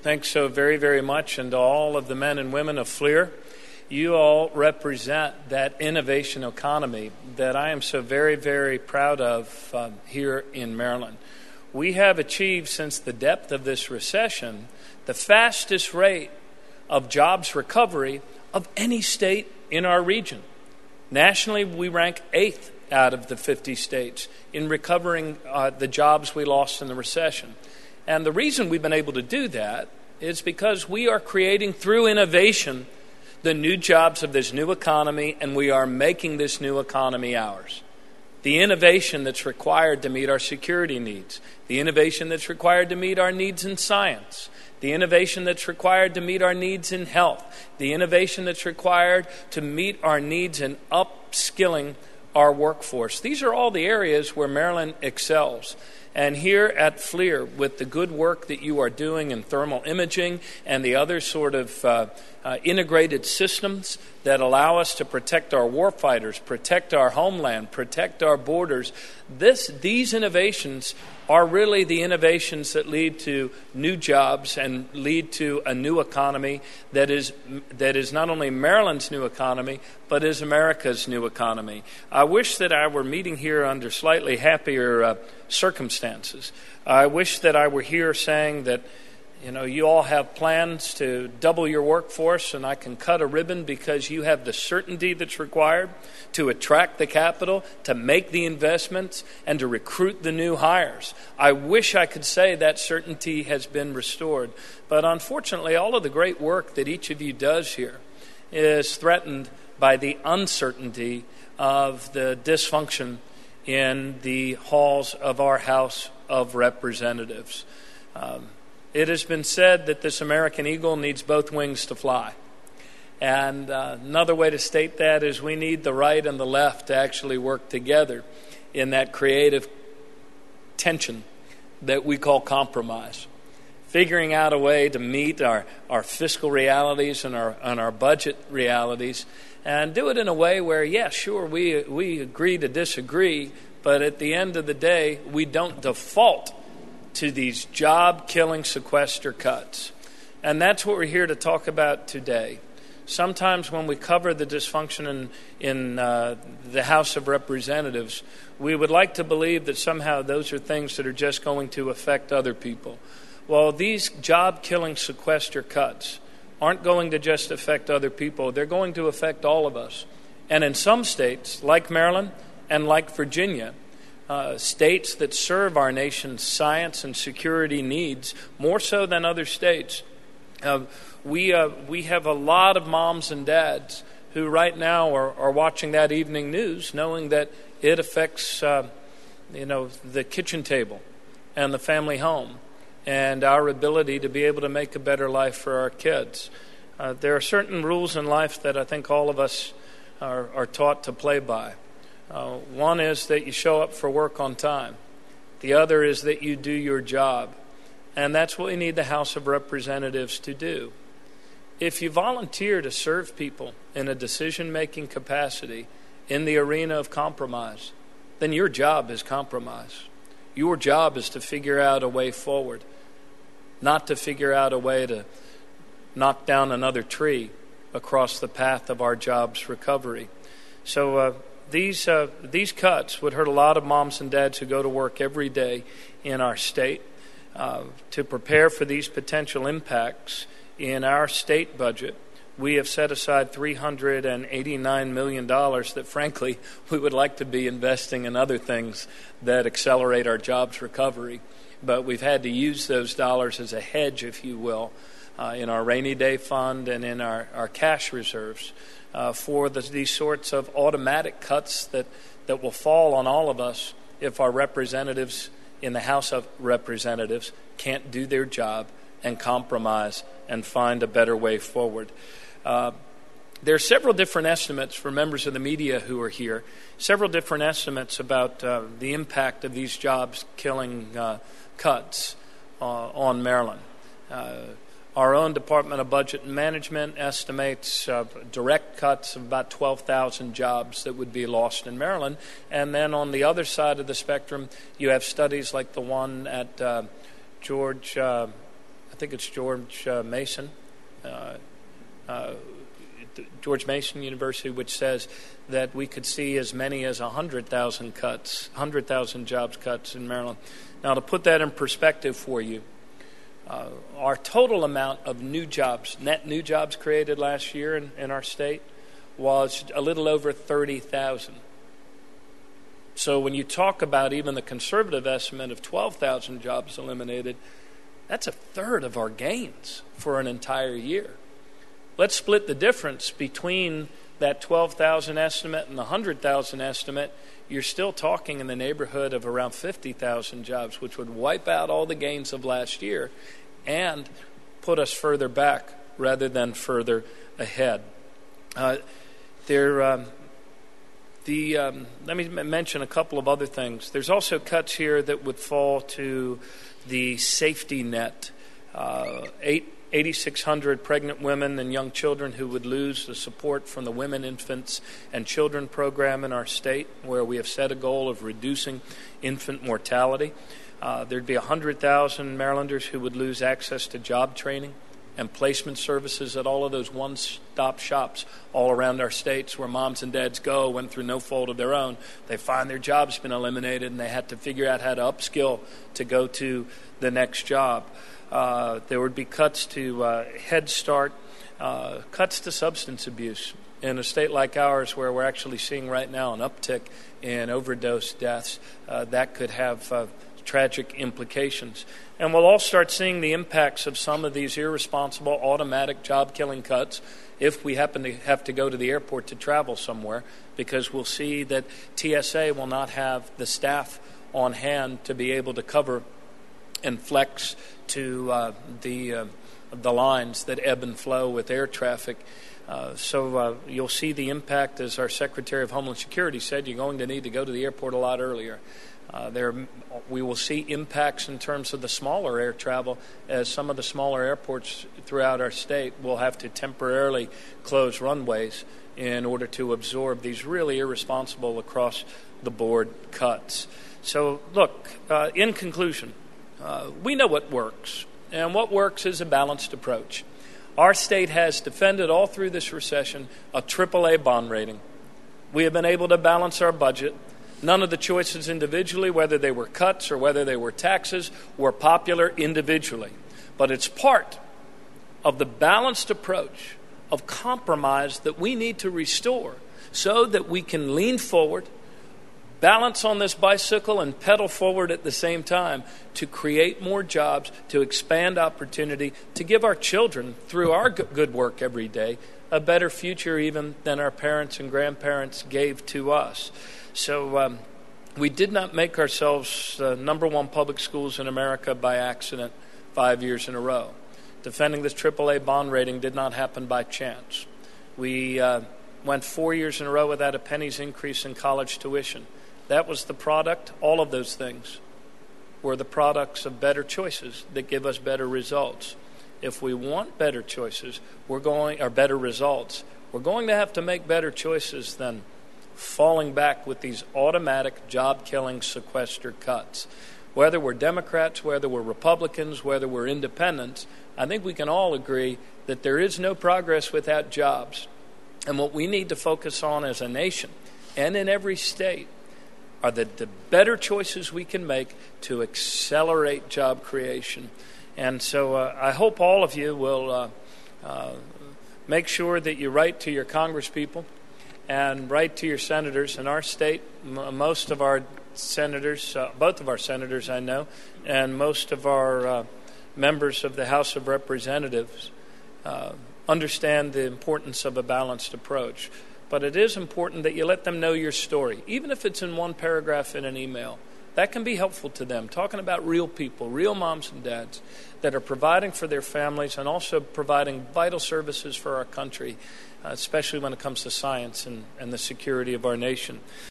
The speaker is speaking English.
Thanks so very, very much. And to all of the men and women of FLIR, you all represent that innovation economy that I am so very, very proud of here in Maryland. We have achieved, since the depth of this recession, the fastest rate of jobs recovery of any state in our region. Nationally, we rank 8th out of the 50 states in recovering the jobs we lost in the recession. And the reason we've been able to do that is because we are creating, through innovation, the new jobs of this new economy, and we are making this new economy ours. The innovation that's required to meet our security needs, the innovation that's required to meet our needs in science, the innovation that's required to meet our needs in health, the innovation that's required to meet our needs in upskilling our workforce. These are all the areas where Maryland excels. And here at FLIR, with the good work that you are doing in thermal imaging and the other sort of integrated systems that allow us to protect our warfighters, protect our homeland, protect our borders, these innovations are really the innovations that lead to new jobs and lead to a new economy that is not only Maryland's new economy, but is America's new economy. I wish that I were meeting here under slightly happier circumstances. I wish that I were here saying that, you all have plans to double your workforce, and I can cut a ribbon because you have the certainty that's required to attract the capital, to make the investments, and to recruit the new hires. I wish I could say that certainty has been restored. But unfortunately, all of the great work that each of you does here is threatened by the uncertainty of the dysfunction in the halls of our House of Representatives. It has been said that this American eagle needs both wings to fly. And another way to state that is we need the right and the left to actually work together in that creative tension that we call compromise. Figuring out a way to meet our fiscal realities and our budget realities, and do it in a way where, we agree to disagree, but at the end of the day, we don't default to these job-killing sequester cuts. And that's what we're here to talk about today. Sometimes when we cover the dysfunction in the House of Representatives, we would like to believe that somehow those are things that are just going to affect other people. Well, these job-killing sequester cuts aren't going to just affect other people. They're going to affect all of us. And in some states, like Maryland and like Virginia, states that serve our nation's science and security needs more so than other states, we have a lot of moms and dads who right now are watching that evening news knowing that it affects the kitchen table and the family home and our ability to be able to make a better life for our kids. There are certain rules in life that I think all of us are taught to play by. One is that you show up for work on time. The other is that you do your job. And that's what we need the House of Representatives to do. If you volunteer to serve people in a decision-making capacity in the arena of compromise, then your job is compromise. Your job is to figure out a way forward, not to figure out a way to knock down another tree across the path of our jobs recovery. So these cuts would hurt a lot of moms and dads who go to work every day in our state. To prepare for these potential impacts in our state budget, we have set aside $389 million that, frankly, we would like to be investing in other things that accelerate our jobs recovery. But we've had to use those dollars as a hedge, if you will, in our rainy day fund and in our cash reserves for these sorts of automatic cuts that will fall on all of us if our representatives in the House of Representatives can't do their job and compromise and find a better way forward. There are several different estimates for members of the media who are here, several different estimates about the impact of these jobs-killing cuts on Maryland. Our own Department of Budget and Management estimates direct cuts of about 12,000 jobs that would be lost in Maryland. And then on the other side of the spectrum, you have studies like the one at think it's George Mason, George Mason University, which says that we could see as many as 100,000 jobs cuts in Maryland. Now, to put that in perspective for you, our total amount of new jobs, net new jobs created last year in our state was a little over 30,000. So when you talk about even the conservative estimate of 12,000 jobs eliminated, that's a third of our gains for an entire year. Let's split the difference between that 12,000 estimate and the 100,000 estimate. You're still talking in the neighborhood of around 50,000 jobs, which would wipe out all the gains of last year and put us further back rather than further ahead. Let me mention a couple of other things. There's also cuts here that would fall to the safety net. 8,600 pregnant women and young children who would lose the support from the Women, Infants, and Children program in our state, where we have set a goal of reducing infant mortality. There'd be 100,000 Marylanders who would lose access to job training and placement services at all of those one-stop shops all around our states where moms and dads go when through no fault of their own, they find their job's been eliminated and they had to figure out how to upskill to go to the next job. There would be cuts to Head Start, cuts to substance abuse. In a state like ours, where we're actually seeing right now an uptick in overdose deaths, that could have tragic implications. And we'll all start seeing the impacts of some of these irresponsible automatic job-killing cuts if we happen to have to go to the airport to travel somewhere, because we'll see that TSA will not have the staff on hand to be able to cover and flex to the lines that ebb and flow with air traffic. So you'll see the impact, as our Secretary of Homeland Security said, you're going to need to go to the airport a lot earlier. We will see impacts in terms of the smaller air travel, as some of the smaller airports throughout our state will have to temporarily close runways in order to absorb these really irresponsible across-the-board cuts. So, look, in conclusion, we know what works, and what works is a balanced approach. Our state has defended all through this recession a AAA bond rating. We have been able to balance our budget. None of the choices individually, whether they were cuts or whether they were taxes, were popular individually. But it's part of the balanced approach of compromise that we need to restore so that we can lean forward, balance on this bicycle, and pedal forward at the same time to create more jobs, to expand opportunity, to give our children, through our good work every day, a better future even than our parents and grandparents gave to us. So we did not make ourselves number one public schools in America by accident 5 years in a row. Defending this AAA bond rating did not happen by chance. We went 4 years in a row without a penny's increase in college tuition. That was the product. All of those things were the products of better choices that give us better results. If we want better choices, or better results, we're going to have to make better choices than falling back with these automatic job-killing sequester cuts. Whether we're Democrats, whether we're Republicans, whether we're independents, I think we can all agree that there is no progress without jobs. And what we need to focus on as a nation and in every state are the better choices we can make to accelerate job creation. And so I hope all of you will make sure that you write to your congresspeople and write to your senators. In our state, most of our senators, both of our senators I know, and most of our members of the House of Representatives understand the importance of a balanced approach. But it is important that you let them know your story, even if it's in one paragraph in an email. That can be helpful to them, talking about real people, real moms and dads that are providing for their families and also providing vital services for our country, especially when it comes to science and the security of our nation.